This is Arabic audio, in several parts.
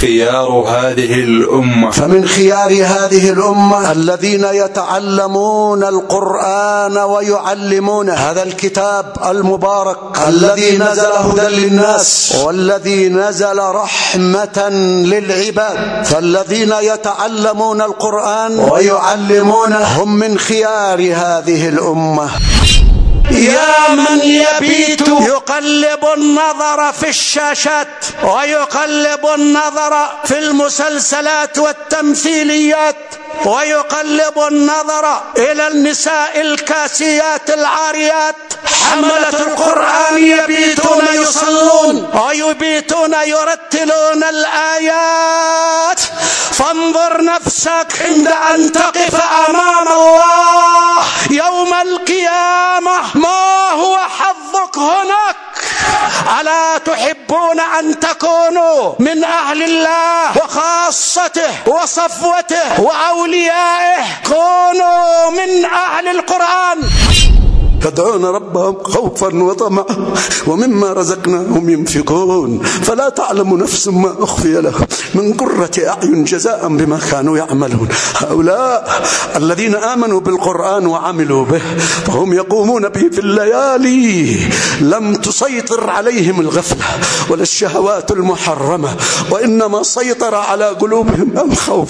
خيار هذه الأمة. فمن خيار هذه الأمة الذين يتعلمون القرآن ويعلمونه. هذا الكتاب المبارك الذي نزل هدى للناس والذي نزل رحمة للعباد. فالذين يتعلمون القرآن ويعلمونه هم من خيار هذه الأمة. يا من يبيت يقلب النظر في الشاشات ويقلب النظر في المسلسلات والتمثيليات ويقلب النظر إلى النساء الكاسيات العاريات. حملة القرآن يبيتون يصلون ويبيتون يرتلون الآيات. فانظر نفسك عند أن تقف أمام الله يوم القيامة، ما هو حظك هناك؟ ألا تحبون أن تكونوا من أهل الله وخاصته وصفوته وأوليائه؟ كونوا من أهل القرآن. يدعون ربهم خوفا وطمعا ومما رزقناهم ينفقون فلا تعلم نفس ما أخفي لهم من قرة أعين جزاء بما كانوا يعملون. هؤلاء الذين آمنوا بالقرآن وعملوا به فهم يقومون به في الليالي. لم تسيطر عليهم الغفلة ولا الشهوات المحرمة، وإنما سيطر على قلوبهم الخوف.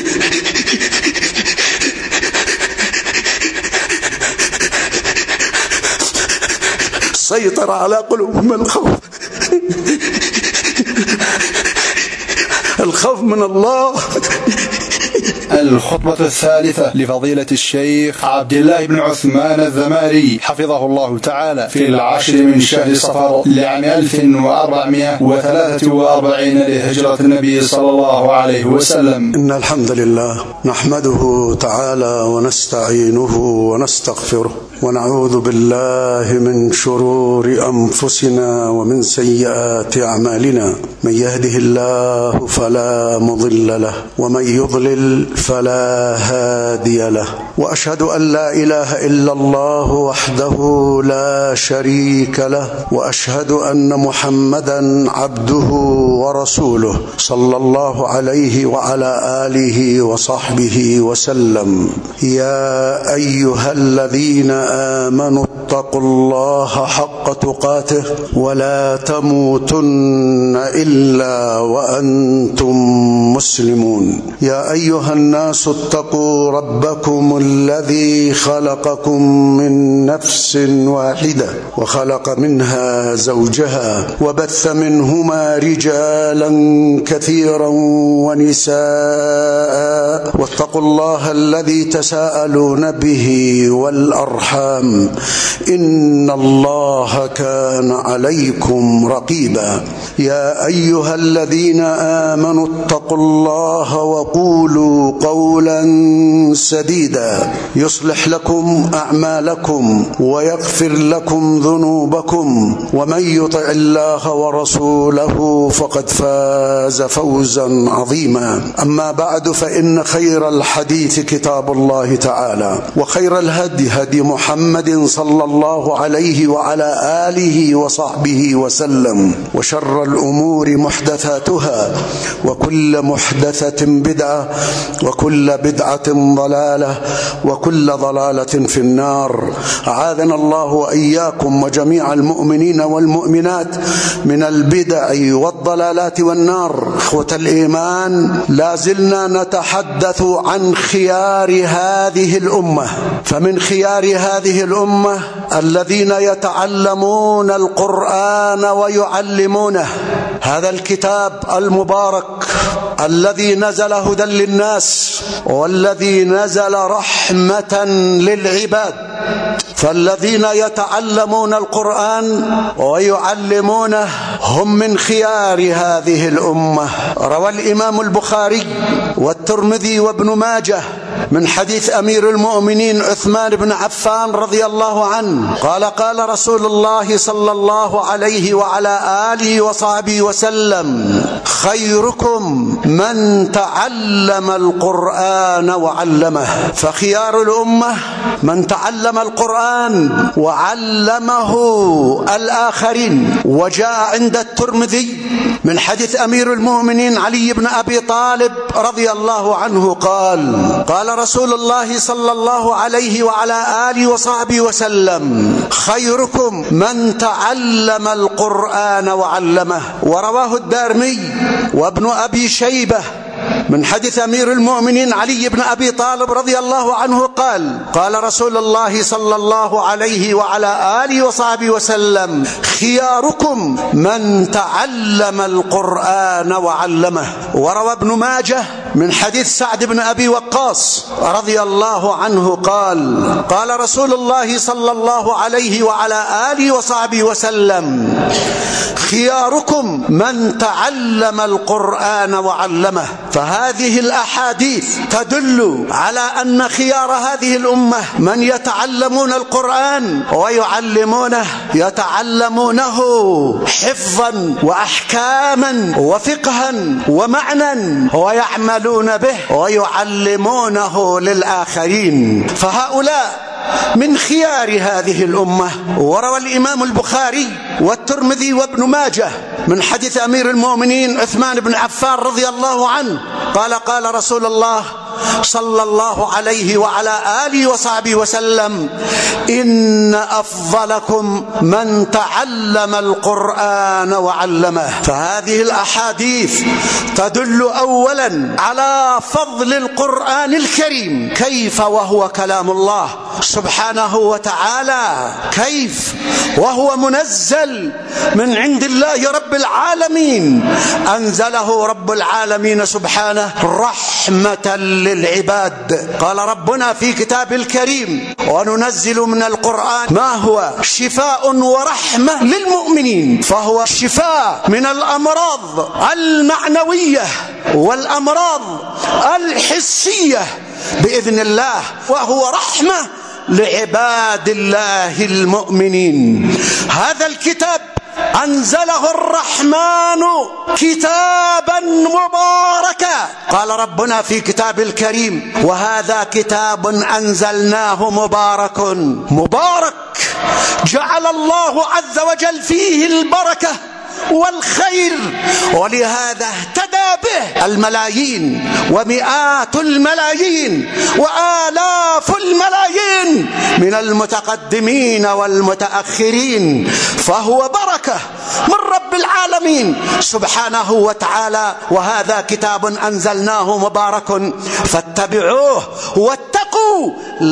سيطر على قلوبهم الخوف من الله. الخطبة الثالثة لفضيلة الشيخ عبد الله بن عثمان الذماري حفظه الله تعالى في 10 من شهر صفر لعام 1443 لهجرة النبي صلى الله عليه وسلم. إن الحمد لله نحمده تعالى ونستعينه ونستغفره ونعوذ بالله من شرور أنفسنا ومن سيئات أعمالنا. من يهده الله فلا مضل له ومن يضلل فلا هادي له. وأشهد أن لا إله إلا الله وحده لا شريك له، وأشهد أن محمدا عبده ورسوله صلى الله عليه وعلى آله وصحبه وسلم. يا أيها الذين آمنوا اتقوا الله حق تقاته ولا تموتن إلا وأنتم مسلمون. يا أيها الناس اتقوا ربكم الذي خلقكم من نفس واحدة وخلق منها زوجها وبث منهما رجالا كثيرا ونساء، واتقوا الله الذي تساءلون به والأرحام إن الله كان عليكم رقيبا. يا أيها الذين آمنوا اتقوا الله وقولوا قولا سديدا يصلح لكم أعمالكم ويغفر لكم ذنوبكم، ومن يطع الله ورسوله فقد فاز فوزا عظيما. أما بعد، فإن خير الحديث كتاب الله تعالى، وخير الهدي هدي محمد صلى الله عليه وعلى آله وصحبه وسلم، وشر الأمور محدثاتها، وكل محدثة بدعة، وكل بدعة ضلالة، وكل ضلالة في النار. أعاذنا الله وإياكم وجميع المؤمنين والمؤمنات من البدع والضلالات والنار. إخوة الإيمان، لازلنا نتحدث عن خيار هذه الأمة. فمن خيار هذه الأمة الذين يتعلمون القرآن ويعلمونه. هذا الكتاب المبارك الذي نزل هدى للناس والذي نزل رحمة للعباد. فالذين يتعلمون القرآن ويعلمونه هم من خيار هذه الأمة. روى الإمام البخاري والترمذي وابن ماجه من حديث أمير المؤمنين عثمان بن عفان رضي الله عنه قال: قال رسول الله صلى الله عليه وعلى آله وصحبه وسلم: خيركم من تعلم القرآن وعلمه. فخيار الأمة من تعلم القرآن وعلمه الآخرين. وجاء عند الترمذي من حديث أمير المؤمنين علي بن أبي طالب رضي الله عنه قال: قال رسول الله صلى الله عليه وعلى آله وصحبه وسلم: خيركم من تعلم القرآن وعلمه. ورواه الدارمي وابن أبي شيبة من حديث أمير المؤمنين علي بن أبي طالب رضي الله عنه قال: قال رسول الله صلى الله عليه وعلى آله وصحبه وسلم: خياركم من تعلم القرآن وعلمه. وروى ابن ماجه من حديث سعد بن أبي وقاص رضي الله عنه قال: قال رسول الله صلى الله عليه وعلى آله وصحبه وسلم: خياركم من تعلم القرآن وعلمه. فهذه الأحاديث تدل على أن خيار هذه الأمة من يتعلمون القرآن ويعلمونه، يتعلمونه حفظا وأحكاما وفقها ومعنى، ويعملون به ويعلمونه للآخرين. فهؤلاء من خيار هذه الأمة. وروى الإمام البخاري والترمذي وابن ماجه من حديث أمير المؤمنين عثمان بن عفان رضي الله عنه قال: قال رسول الله صلى الله عليه وعلى آله وصحبه وسلم: إن أفضلكم من تعلم القرآن وعلمه. فهذه الأحاديث تدل أولا على فضل القرآن الكريم، كيف وهو كلام الله سبحانه وتعالى، كيف وهو منزل من عند الله رب العالمين، أنزله رب العالمين سبحانه رحمة للعباد. قال ربنا في كتاب الكريم: وننزل من القرآن ما هو شفاء ورحمة للمؤمنين. فهو شفاء من الأمراض المعنوية والأمراض الحسية بإذن الله، وهو رحمة لعباد الله المؤمنين. هذا الكتاب أنزله الرحمن كتابا مباركا. قال ربنا في كتاب الكريم: وهذا كتاب أنزلناه مبارك. مبارك جعل الله عز وجل فيه البركة والخير، ولهذا اهتدى به الملايين ومئات الملايين وآلاف الملايين من المتقدمين والمتأخرين. فهو بركة من رب العالمين سبحانه وتعالى. وهذا كتاب أنزلناه مبارك فاتبعوه واتقوا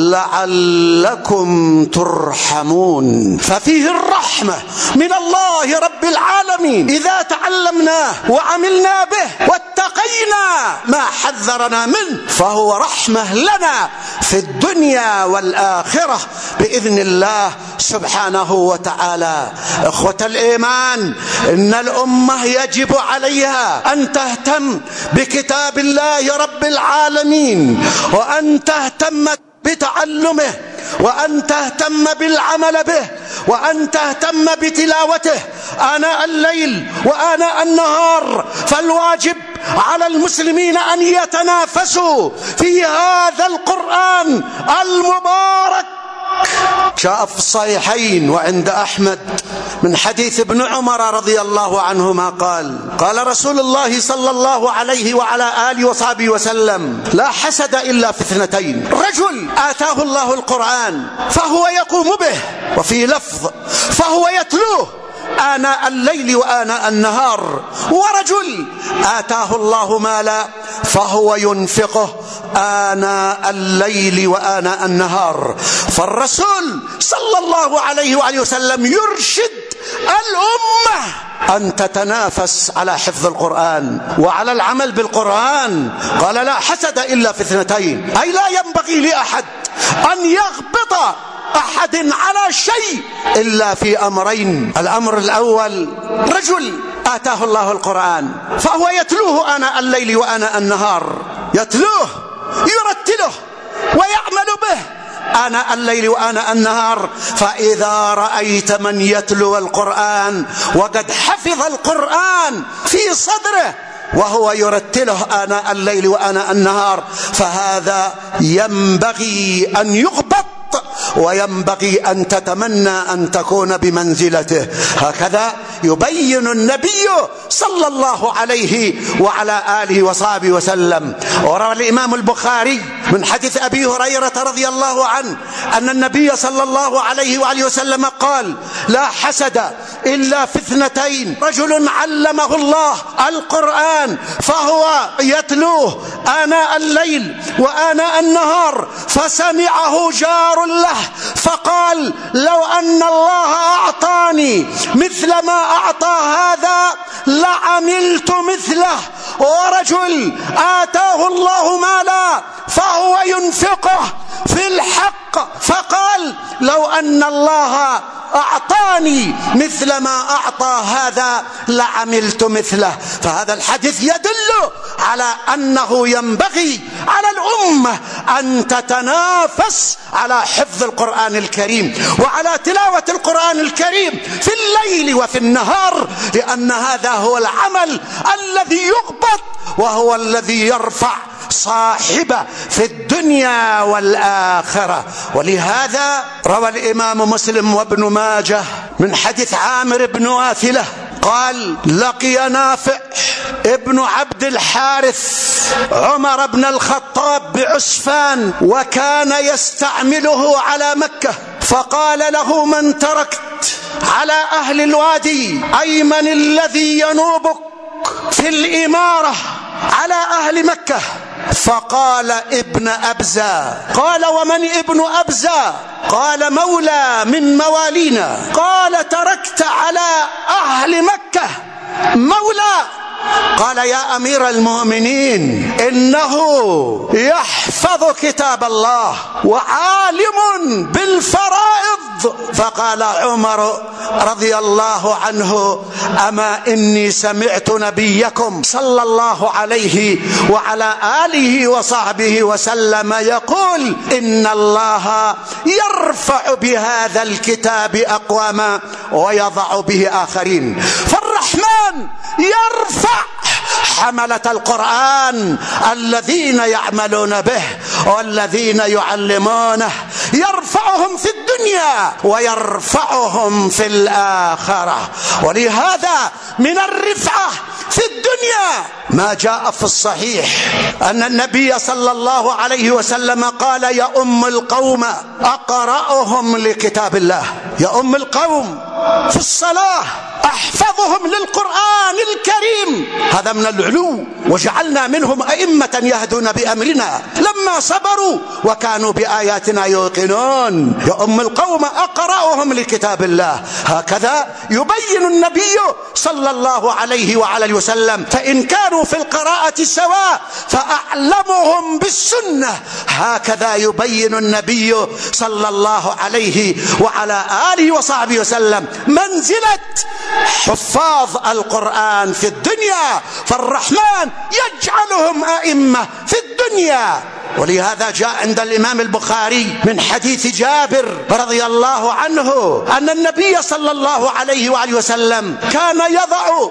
لعلكم ترحمون. ففيه الرحمة من الله رب العالمين إذا تعلمناه وعملنا به واتقينا ما حذرنا منه، فهو رحمة لنا في الدنيا والآخرة بإذن الله سبحانه وتعالى. إخوة الإيمان، إن الأمة يجب عليها أن تهتم بكتاب الله رب العالمين، وأن تهتم بتعلمه، وأن تهتم بالعمل به، وأن تهتم بتلاوته آناء الليل وآناء النهار. فالواجب على المسلمين أن يتنافسوا في هذا القرآن المبارك. جاء في الصحيحين وعند أحمد من حديث ابن عمر رضي الله عنهما قال: قال رسول الله صلى الله عليه وعلى آله وصحبه وسلم: لا حسد إلا في اثنتين: رجل آتاه الله القرآن فهو يقوم به، وفي لفظ فهو يتلوه آناء الليل وآناء النهار، ورجل آتاه الله مالا فهو ينفقه آناء الليل وآناء النهار. فالرسول صلى الله عليه وآله وسلم يرشد الأمة أن تتنافس على حفظ القرآن وعلى العمل بالقرآن. قال: لا حسد إلا في اثنتين، أي لا ينبغي لأحد أن يغبط أحد على شيء إلا في أمرين. الأمر الأول: رجل آتاه الله القرآن فهو يتلوه آناء الليل وآناء النهار، يتلوه يرتله ويعمل به آناء الليل وآناء النهار. فإذا رأيت من يتلو القرآن وقد حفظ القرآن في صدره وهو يرتله آناء الليل وآناء النهار، فهذا ينبغي أن يغبط وينبغي أن تتمنى أن تكون بمنزلته. هكذا يبين النبي صلى الله عليه وعلى آله وصحبه وسلم. وروى الإمام البخاري من حديث أبي هريرة رضي الله عنه أن النبي صلى الله عليه وآله وسلم قال: لا حسد إلا في اثنتين: رجل علمه الله القرآن فهو يتلوه آناء الليل وآناء النهار فسمعه جار له فقال: لو أن الله أعطاني مثل ما أعطى هذا لعملت مثله. ورجل آتاه الله مالا فهو ينفقه في الحق فقال: لو أن الله أعطاني مثل ما أعطى هذا لعملت مثله. فهذا الحديث يدل على أنه ينبغي على الأمة أن تتنافس على حفظ القرآن الكريم وعلى تلاوة القرآن الكريم في الليل وفي النهار، لأن هذا هو العمل الذي يقبض وهو الذي يرفع صاحبه في الدنيا والآخرة. ولهذا روى الإمام مسلم وابن ماجه من حديث عامر بن واثلة قال: لقي نافع ابن عبد الحارث عمر بن الخطاب بعسفان وكان يستعمله على مكة، فقال له: من تركت على أهل الوادي أيمن الذي ينوبك في الإمارة على أهل مكة؟ فقال: ابن أبزة. قال: ومن ابن أبزة؟ قال: مولى من موالينا. قال: تركت على أهل مكة مولى. قال: يا أمير المؤمنين إنه يحفظ كتاب الله وعالم بالفرائض. فقال عمر رضي الله عنه: أما إني سمعت نبيكم صلى الله عليه وعلى آله وصحبه وسلم يقول: إن الله يرفع بهذا الكتاب أقواما ويضع به آخرين. فالرحمن يرفع حملة القرآن الذين يعملون به والذين يعلمونه، يرفعهم في الدنيا ويرفعهم في الآخرة. ولهذا من الرفعة في الدنيا ما جاء في الصحيح أن النبي صلى الله عليه وسلم قال: يا أم القوم أقرأهم لكتاب الله. يا أم القوم في الصلاة أحفظهم للقرآن الكريم. هذا من العلو، وجعلنا منهم أئمة يهدون بأمرنا لما صبروا وكانوا بآياتنا يوقنون. يا أم القوم أقرأهم لكتاب الله. هكذا يبين النبي صلى الله عليه وعلى وسلم، فإن كانوا في القراءة سواء فأعلمهم بالسنة. هكذا يبين النبي صلى الله عليه وعلى آله وصحبه وسلم منزلة حفاظ القرآن في الدنيا، فالرحمن يجعلهم أئمة في الدنيا. ولهذا جاء عند الإمام البخاري من حديث جابر رضي الله عنه أن النبي صلى الله عليه وآله وسلم كان يضع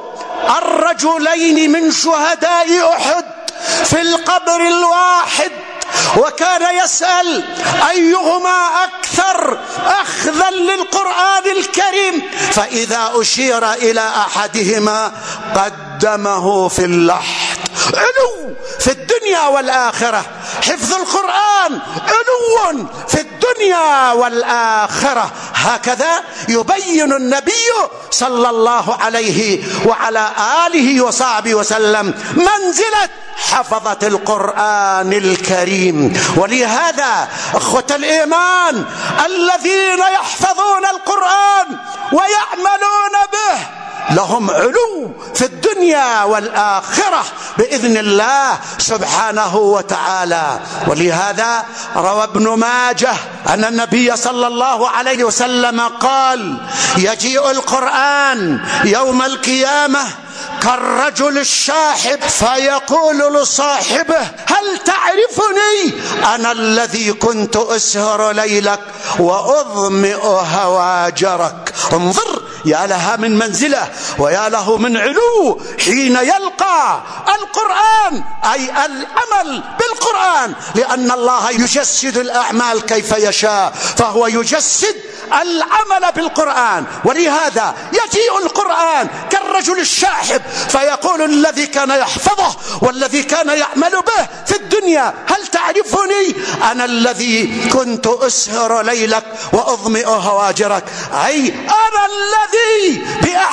الرجلين من شهداء أحد في القبر الواحد، وكان يسأل أيهما أكثر أخذا للقرآن الكريم، فإذا أشير إلى أحدهما قدمه في اللحد. علو في الدنيا والآخرة. حفظ القرآن علو في الدنيا والآخرة. هكذا يبين النبي صلى الله عليه وعلى آله وصحبه وسلم منزلة حفظة القرآن الكريم. ولهذا أخوة الإيمان الذين يحفظون القرآن ويعملون به لهم علو في الدنيا والآخرة بإذن الله سبحانه وتعالى. ولهذا روى ابن ماجه أن النبي صلى الله عليه وسلم قال: يجيء القرآن يوم القيامة كالرجل الشاحب فيقول لصاحبه: هل تعرفني؟ أنا الذي كنت أسهر ليلك وأظمئ هواجرك. انظر يا لها من منزلة ويا له من علو حين يلقى القرآن، أي العمل بالقرآن، لأن الله يجسد الأعمال كيف يشاء، فهو يجسد العمل بالقرآن. ولهذا يجيء القرآن كالرجل الشاحب فيقول الذي كان يحفظه والذي كان يعمل به في الدنيا: هل تعرفني؟ أنا الذي كنت أسهر ليلك وأظمئ هواجرك، أي أنا الذي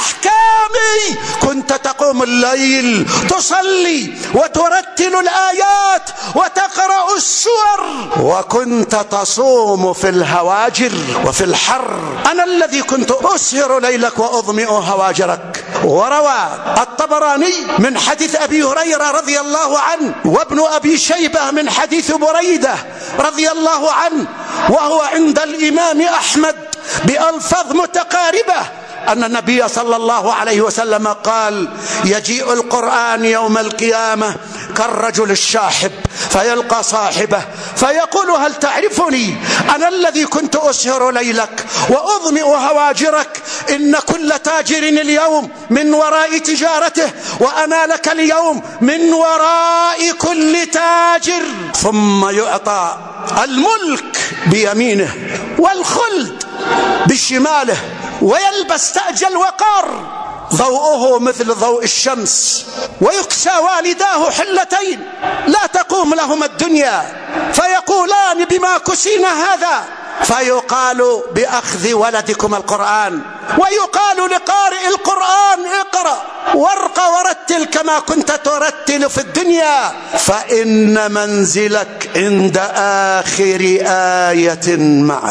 بأحكامي كنت تقوم الليل تصلي وترتل الآيات وتقرأ السور، وكنت تصوم في الهواجر وفي الحر. أنا الذي كنت أسهر ليلك وأظمئ هواجرك. وروى الطبراني من حديث أبي هريرة رضي الله عنه، وابن أبي شيبة من حديث بريدة رضي الله عنه، وهو عند الإمام أحمد بألفاظ متقاربة، أن النبي صلى الله عليه وسلم قال: يجيء القرآن يوم القيامة كالرجل الشاحب فيلقى صاحبه فيقول: هل تعرفني؟ أنا الذي كنت أسهر ليلك وأظمئ هواجرك، إن كل تاجر اليوم من وراء تجارته، وأنا لك اليوم من وراء كل تاجر. ثم يعطى الملك بيمينه والخلد بشماله، ويلبس تاج الوقار ضوءه مثل ضوء الشمس، ويكسى والداه حلتين لا تقوم لهما الدنيا، فيقولان: بما كسينا هذا؟ فيقال: بأخذ ولدكم القرآن. ويقال لقارئ القرآن: اقرأ وارق ورتل كما كنت ترتل في الدنيا، فإن منزلك عند آخر آية معك.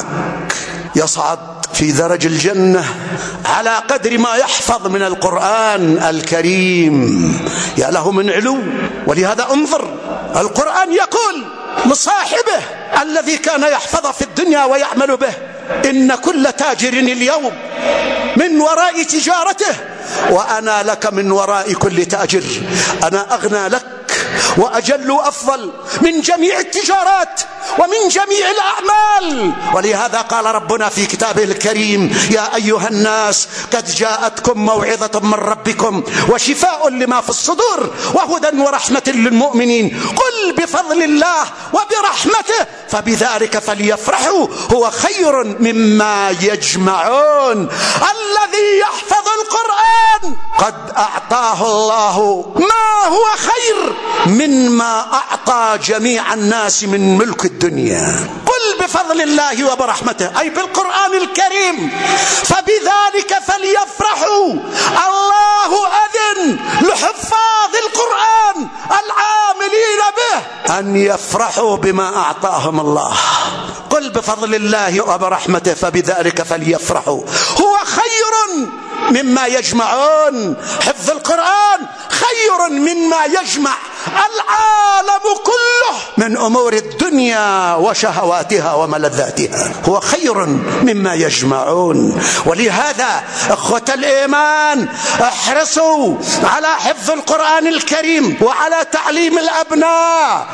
يصعد في درج الجنة على قدر ما يحفظ من القرآن الكريم، يا له من علو. ولهذا انظر، القرآن يقول لصاحبه الذي كان يحفظ في الدنيا ويعمل به: إن كل تاجر اليوم من وراء تجارته، وأنا لك من وراء كل تاجر. أنا أغنى لك وأجل وأفضل من جميع التجارات ومن جميع الأعمال. ولهذا قال ربنا في كتابه الكريم: يا أيها الناس قد جاءتكم موعظة من ربكم وشفاء لما في الصدور وهدى ورحمة للمؤمنين، قل بفضل الله وبرحمته فبذلك فليفرحوا هو خير مما يجمعون. الذي يحفظ القرآن قد أعطاه الله ما هو خير مما أعطى جميع الناس من ملك الدنيا. قل بفضل الله وبرحمته، أي بالقرآن الكريم، فبذلك فليفرحوا. الله أذن لحفاظ القرآن العاملين به أن يفرحوا بما أعطاهم الله. قل بفضل الله وبرحمته فبذلك فليفرحوا هو خير مما يجمعون. حفظ القرآن خير مما يجمع العالم كله من أمور الدنيا وشهواتها وملذاتها، هو خير مما يجمعون. ولهذا أخوة الإيمان، احرصوا على حفظ القرآن الكريم وعلى تعليم الأبناء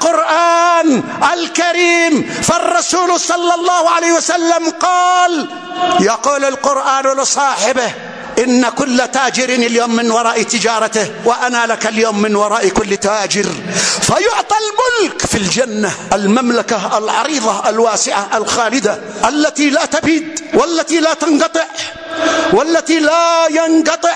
القرآن الكريم. فالرسول صلى الله عليه وسلم قال: يقول القرآن لصاحبه: إن كل تاجر اليوم من وراء تجارته، وأنا لك اليوم من وراء كل تاجر. فيعطى الملك في الجنة، المملكة العريضة الواسعة الخالدة التي لا تبيد والتي لا تنقطع والتي لا ينقطع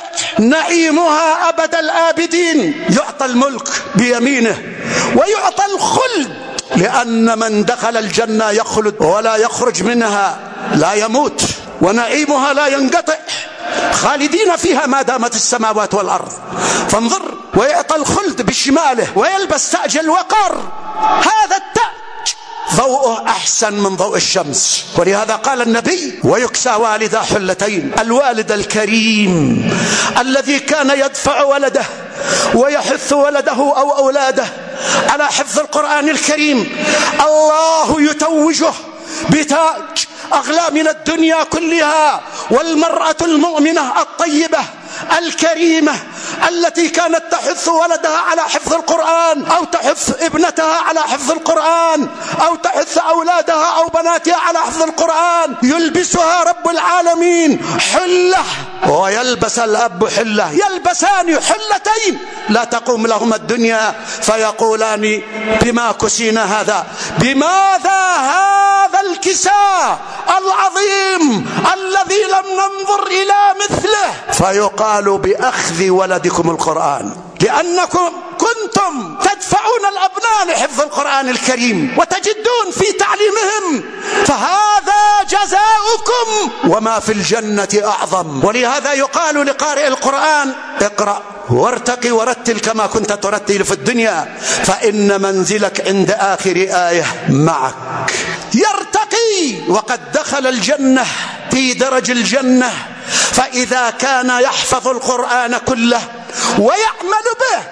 نعيمها أبد الآبدين. يعطى الملك بيمينه ويعطى الخلد، لأن من دخل الجنة يخلد ولا يخرج منها، لا يموت، ونعيمها لا ينقطع، خالدين فيها ما دامت السماوات والأرض. فانظر، ويعطى الخلد بشماله ويلبس تاج الوقار. هذا التاج ضوءه أحسن من ضوء الشمس. ولهذا قال النبي: ويكسى والدا حلتين. الوالد الكريم الذي كان يدفع ولده ويحث ولده أو أولاده على حفظ القرآن الكريم، الله يتوجه بتاج أغلى من الدنيا كلها. والمرأة المؤمنة الطيبة الكريمة التي كانت تحث ولدها على حفظ القرآن أو تحث ابنتها على حفظ القرآن أو تحث أولادها أو بناتها على حفظ القرآن، يلبسها رب العالمين حلة ويلبس الأب حلة، يلبسان حلتين لا تقوم لهما الدنيا، فيقولان بما كسينا هذا، بماذا هذا الكساء العظيم الذي لم ننظر إلى مثله؟ فيقال بأخذ ولدكم القرآن، لأنكم كنتم تدفعون الأبناء لحفظ القرآن الكريم وتجدون في تعليمهم، فهذا جزاؤكم وما في الجنة أعظم. ولهذا يقال لقارئ القرآن: اقرأ وارتقي ورتل كما كنت ترتل في الدنيا، فإن منزلك عند آخر آية معك. يرتقي وقد دخل الجنة في درج الجنة، فإذا كان يحفظ القرآن كله ويعمل به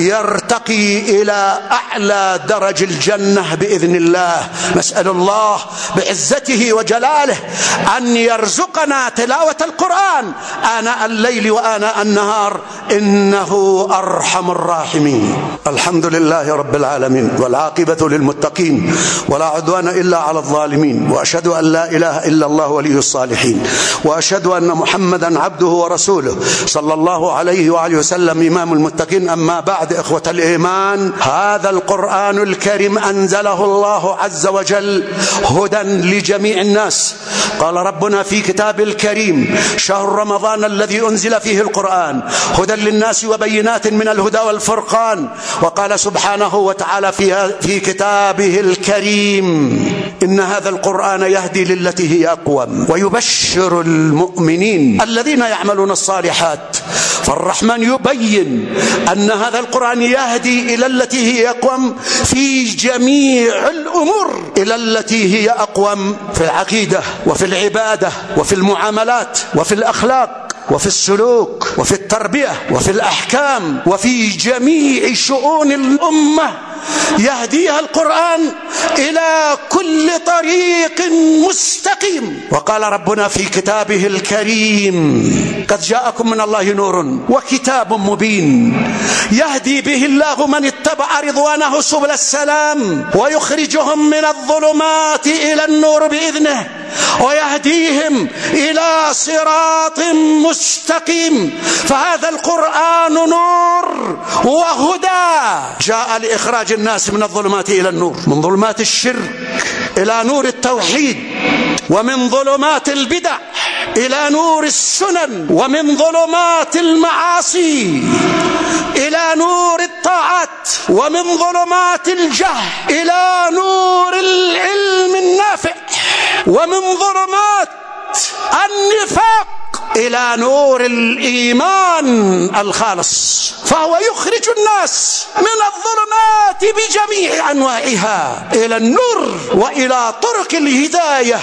يرتقي إلى أعلى درج الجنة بإذن الله. نسأل الله بعزته وجلاله أن يرزقنا تلاوة القرآن آناء الليل وآناء النهار، إنه أرحم الراحمين. الحمد لله رب العالمين، والعاقبة للمتقين، ولا عدوان إلا على الظالمين، وأشهد أن لا إله إلا الله ولي الصالحين، وأشهد أن محمدا عبده ورسوله صلى الله عليه وآله وسلم إمام المتقين. أما بعد، إخوة الإيمان، هذا القرآن الكريم أنزله الله عز وجل هدى لجميع الناس. قال ربنا في كتاب الكريم: شهر رمضان الذي أنزل فيه القرآن هدى للناس وبينات من الهدى والفرقان. وقال سبحانه وتعالى في كتابه الكريم: إن هذا القرآن يهدي للتي هي أقوم ويبشر المؤمنين الذين يعملون الصالحات. فالرحمن يبين أن هذا القرآن يهدي إلى التي هي أقوم في جميع الأمور، إلى التي هي أقوم في العقيدة وفي العبادة وفي المعاملات وفي الأخلاق وفي السلوك وفي التربية وفي الأحكام وفي جميع شؤون الأمة. يهديها القرآن إلى كل طريق مستقيم. وقال ربنا في كتابه الكريم: قد جاءكم من الله نور وكتاب مبين يهدي به الله من اتبع رضوانه سبل السلام ويخرجهم من الظلمات إلى النور بإذنه ويهديهم إلى صراط مستقيم. فهذا القرآن نور وهدى، جاء لإخراج الناس من الظلمات إلى النور، من ظلمات الشرك إلى نور التوحيد، ومن ظلمات البدع إلى نور السنن، ومن ظلمات المعاصي إلى نور الطاعات، ومن ظلمات الجهل إلى نور العلم النافع، ومن ظلمات النفاق إلى نور الإيمان الخالص. فهو يخرج الناس من الظلمات بجميع أنواعها إلى النور وإلى طرق الهداية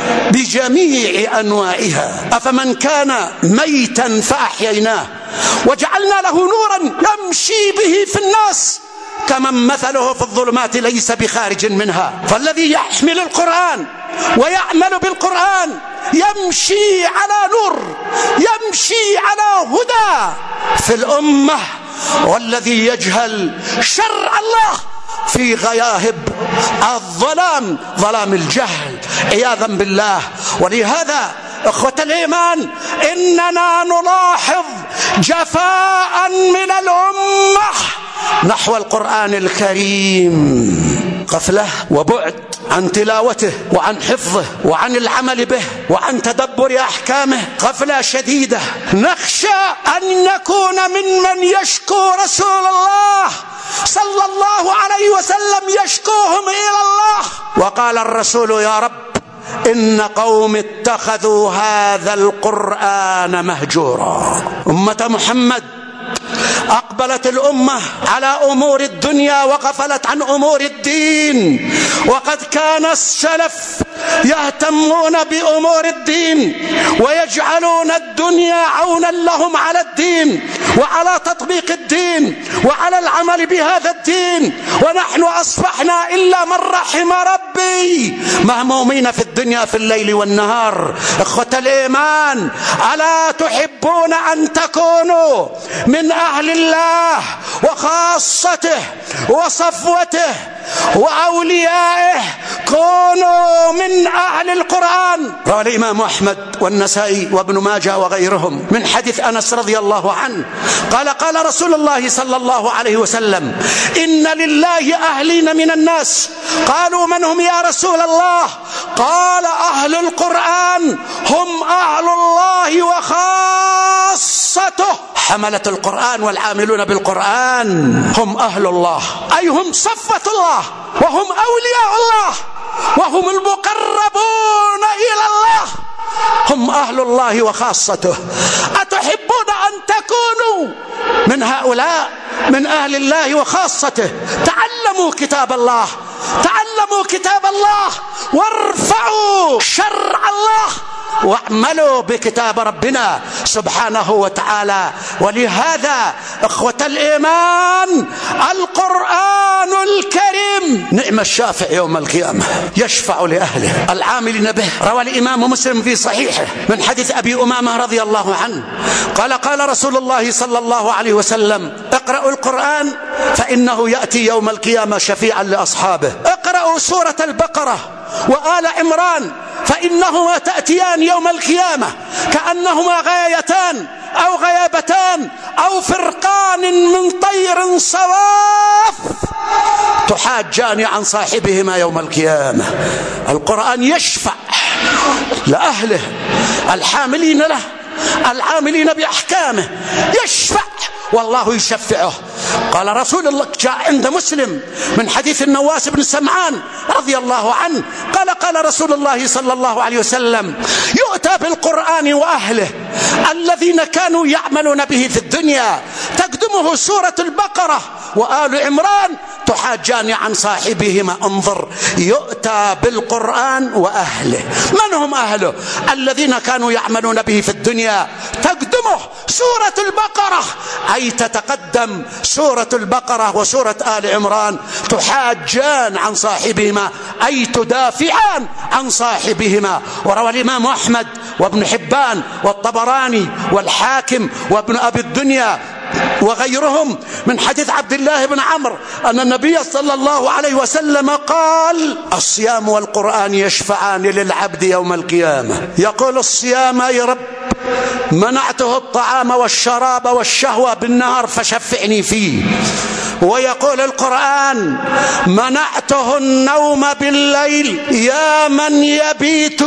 بجميع أنواعها. أفمن كان ميتا فأحييناه وجعلنا له نورا يمشي به في الناس كمن مثله في الظلمات ليس بخارج منها. فالذي يحمل القرآن ويعمل بالقرآن يمشي على نور، يمشي على هدى في الأمة. والذي يجهل شرع الله في غياهب الظلام، ظلام الجهل عياذا بالله. ولهذا أخوة الإيمان، إننا نلاحظ جفاء من الأمة نحو القرآن الكريم، غفلة وبعد عن تلاوته وعن حفظه وعن العمل به وعن تدبر أحكامه، غفلة شديدة. نخشى أن نكون ممن يشكو رسول الله صلى الله عليه وسلم، يشكوهم إلى الله. وقال الرسول: يا رب إن قوم اتخذوا هذا القرآن مهجورا. أمة محمد، أقبلت الأمة على أمور الدنيا وغفلت عن أمور الدين. وقد كان السلف يهتمون بأمور الدين ويجعلون الدنيا عونا لهم على الدين، وعلى تطبيق الدين وعلى العمل بهذا الدين، ونحن أصبحنا إلا من رحم ربي مهمومين في الدنيا في الليل والنهار. إخوة الإيمان، ألا تحبون أن تكونوا من أهل الله وخاصته وصفوته وأوليائه؟ كونوا من أهل القرآن. روى الإمام أحمد والنسائي وابن ماجه وغيرهم من حديث أنس رضي الله عنه قال رسول الله صلى الله عليه وسلم: إن لله أهلين من الناس. قالوا: من هم يا رسول الله؟ قال: أهل القرآن هم أهل الله وخاصته. حملة القرآن والعاملون بالقرآن هم أهل الله، أي هم صفة الله وهم أولياء الله وهم المقربون إلى الله، هم أهل الله وخاصته. أتحبون أن تكونوا من هؤلاء، من أهل الله وخاصته؟ تعلموا كتاب الله، تعلموا كتاب الله، وارفعوا شرع الله، واعملوا بكتاب ربنا سبحانه وتعالى. ولهذا إخوة الإيمان، القرآن الكريم نعم الشافع يوم القيامة، يشفع لأهله العاملين به. روى الإمام مسلم في صحيحه من حديث أبي أمامة رضي الله عنه قال رسول الله صلى الله عليه وسلم: اقرأوا القرآن فإنه يأتي يوم القيامة شفيعا لأصحابه. اقرأوا سورة البقرة وآل عمران فإنهما تأتيان يوم القيامة كأنهما غايتان أو غيابتان أو فرقان من طير صواف تحاجان عن صاحبهما يوم القيامة. القرآن يشفع لأهله الحاملين له العاملين بأحكامه، يشفع والله يشفعه. قال رسول الله، جاء عند مسلم من حديث النواس بن سمعان رضي الله عنه قال رسول الله صلى الله عليه وسلم: يؤتى بالقرآن وأهله الذين كانوا يعملون به في الدنيا، تقدمه سورة البقرة وآل عمران تحاجان عن صاحبهما. انظر، يؤتى بالقرآن وأهله. من هم أهله؟ الذين كانوا يعملون به في الدنيا، تقدمه سورة البقرة، أي تتقدم سورة البقرة وسورة آل عمران، تحاجان عن صاحبهما أي تدافعان عن صاحبهما. وروى الإمام أحمد وابن حبان والطبراني والحاكم وابن أبي الدنيا وغيرهم من حديث عبد الله بن عمرو أن النبي صلى الله عليه وسلم قال: الصيام والقرآن يشفعان للعبد يوم القيامة. يقول الصيام: يا رب منعته الطعام والشراب والشهوة بالنهار فشفعني فيه. ويقول القرآن: منعته النوم بالليل يا من يبيت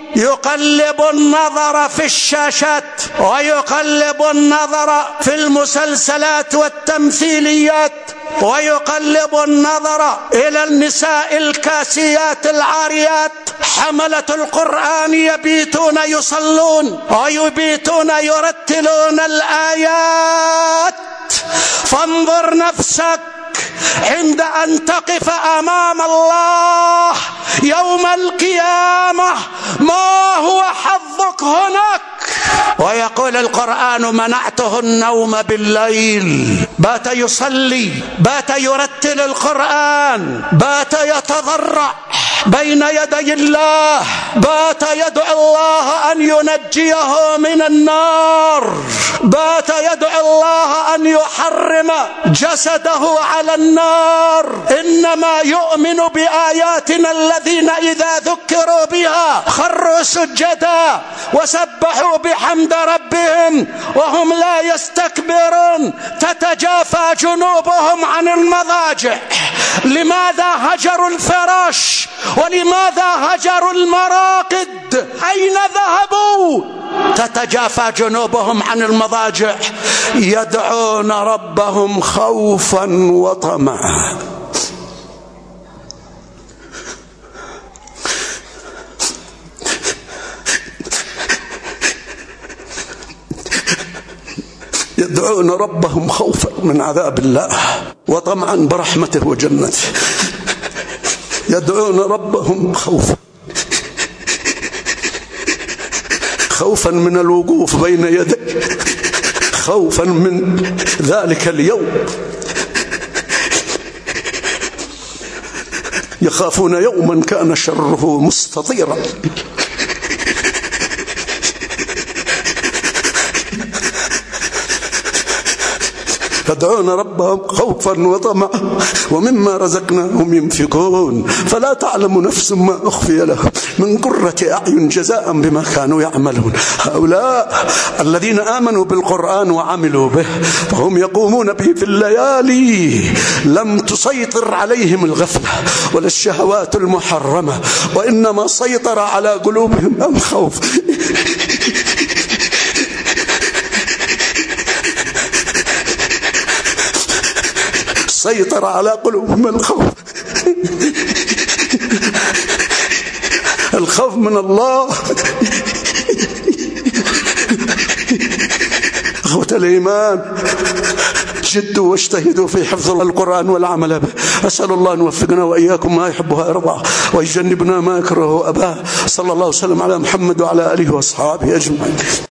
يقلب النظر في الشاشات ويقلب النظر في المسلسلات والتمثيليات ويقلب النظر إلى النساء الكاسيات العاريات. حملة القرآن يبيتون يصلون ويبيتون يرتلون الآيات. فانظر نفسك عند أن تقف أمام الله يوم القيامة، ما هو حظك هناك؟ ويقول القرآن: منعته النوم بالليل. بات يصلي، بات يرتل القرآن، بات يتضرع بين يدي الله، بات يدعو الله أن ينجيه من النار، بات يدعو الله أن يحرم جسده على النار. إنما يؤمن بآياتنا الذين إذا ذكروا بها خروا سجدا وسبحوا بحمد ربهم وهم لا يستكبرون. تتجافى جنوبهم عن المضاجع. لماذا هجروا الفراش؟ ولماذا هجروا المراقد؟ أين ذهبوا؟ تتجافى جنوبهم عن المضاجع يدعون ربهم خوفا وطمعا. يدعون ربهم خوفا من عذاب الله وطمعا برحمته وجنته. يدعون ربهم خوفا من الوقوف بين يديه، خوفا من ذلك اليوم. يخافون يوما كان شره مستطيرا. يدعون ربهم خوفا وطمعا ومما رزقناهم ينفقون فلا تعلم نفس ما أخفي لهم من قرة أعين جزاء بما كانوا يعملون. هؤلاء الذين آمنوا بالقرآن وعملوا به فهم يقومون به في الليالي، لم تسيطر عليهم الغفلة ولا الشهوات المحرمة، وإنما سيطر على قلوبهم الخوف. سيطر على قلوبهم الخوف، الخوف من الله. أخوة الإيمان، جدوا واجتهدوا في حفظ القرآن والعمل به. أسأل الله أن يوفقنا وإياكم ما يحبها ويرضاه ويجنبنا ما يكرهه أباه. صلى الله وسلم على محمد وعلى آله وأصحابه أجمعين.